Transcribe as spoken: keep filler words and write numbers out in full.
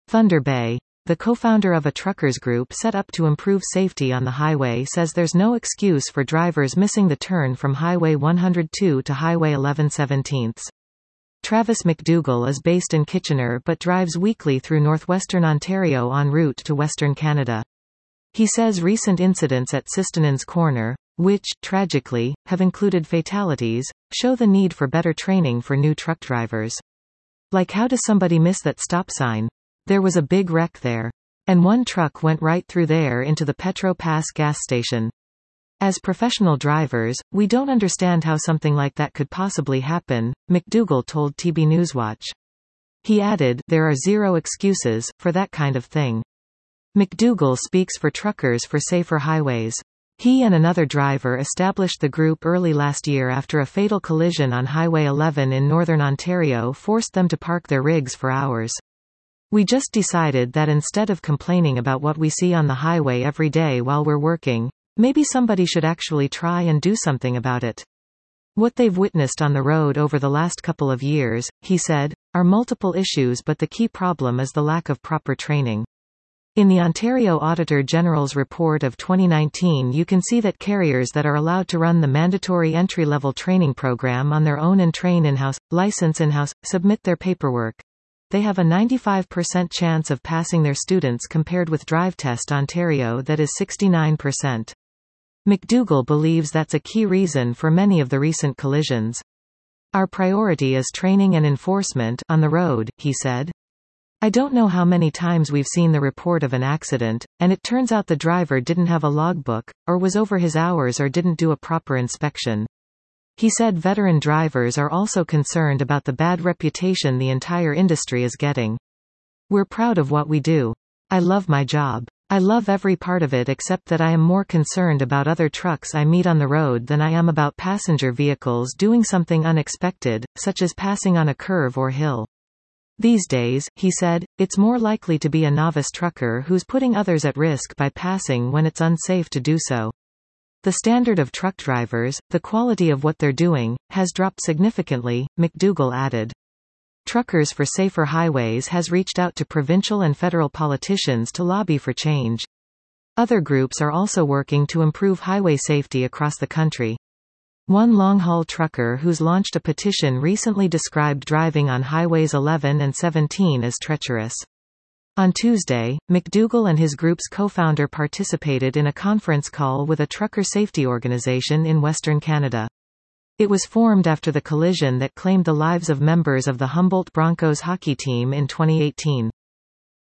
Thunder Bay, the co-founder of a truckers group set up to improve safety on the highway, says there's no excuse for drivers missing the turn from Highway one hundred two to Highway eleven seventeen. Travis McDougall is based in Kitchener but drives weekly through northwestern Ontario en route to Western Canada. He says recent incidents at Sistonen's Corner, which, tragically, have included fatalities, show the need for better training for new truck drivers. Like, how does somebody miss that stop sign? There was a big wreck there. And one truck went right through there into the Petro Pass gas station. As professional drivers, we don't understand how something like that could possibly happen, McDougall told T B Newswatch. He added, there are zero excuses for that kind of thing. McDougall speaks for Truckers for Safer Highways. He and another driver established the group early last year after a fatal collision on Highway eleven in northern Ontario forced them to park their rigs for hours. We just decided that instead of complaining about what we see on the highway every day while we're working, maybe somebody should actually try and do something about it. What they've witnessed on the road over the last couple of years, he said, are multiple issues, but the key problem is the lack of proper training. In the Ontario Auditor General's report of twenty nineteen, you can see that carriers that are allowed to run the mandatory entry-level training program on their own and train in-house, license in-house, submit their paperwork, they have a ninety-five percent chance of passing their students compared with DriveTest Ontario that is sixty-nine percent. McDougall believes that's a key reason for many of the recent collisions. Our priority is training and enforcement on the road, he said. I don't know how many times we've seen the report of an accident, and it turns out the driver didn't have a logbook, or was over his hours or didn't do a proper inspection. He said veteran drivers are also concerned about the bad reputation the entire industry is getting. We're proud of what we do. I love my job. I love every part of it, except that I am more concerned about other trucks I meet on the road than I am about passenger vehicles doing something unexpected, such as passing on a curve or hill. These days, he said, it's more likely to be a novice trucker who's putting others at risk by passing when it's unsafe to do so. The standard of truck drivers, the quality of what they're doing, has dropped significantly, McDougall added. Truckers for Safer Highways has reached out to provincial and federal politicians to lobby for change. Other groups are also working to improve highway safety across the country. One long-haul trucker who's launched a petition recently described driving on Highways eleven and seventeen as treacherous. On Tuesday, McDougall and his group's co-founder participated in a conference call with a trucker safety organization in Western Canada. It was formed after the collision that claimed the lives of members of the Humboldt Broncos hockey team in twenty eighteen.